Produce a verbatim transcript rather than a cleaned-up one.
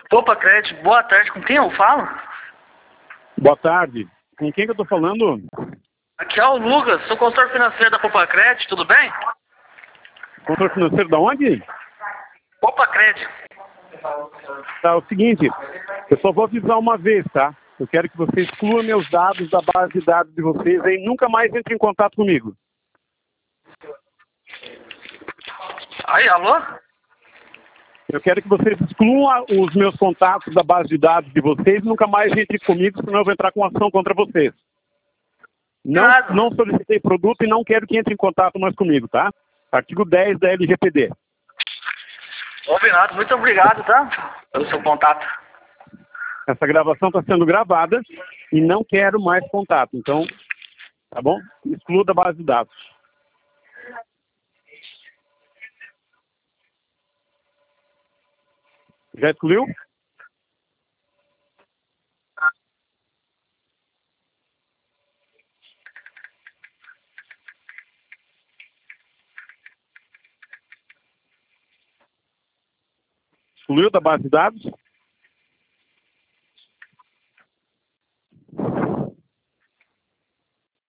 Opa, Crédito, boa tarde. Com quem eu falo? Boa tarde. Com quem que eu tô falando? Aqui é o Lucas, sou consultor financeiro da Popa Crédito, tudo bem? Controle financeiro da onde? Popa Crédito. Tá, é o seguinte, eu só vou avisar uma vez, tá? Eu quero que você exclua meus dados da base de dados de vocês e nunca mais entre em contato comigo. Aí, alô? Eu quero que vocês excluam os meus contatos da base de dados de vocês e nunca mais entre comigo, senão eu vou entrar com ação contra vocês. Não, Nada. não solicitei produto e não quero que entre em contato mais comigo, tá? Artigo dez da L G P D. Combinado, muito obrigado, tá? Pelo seu contato. Essa gravação está sendo gravada e não quero mais contato. Então, tá bom? Exclua da base de dados. Já excluiu? Excluiu da base de dados?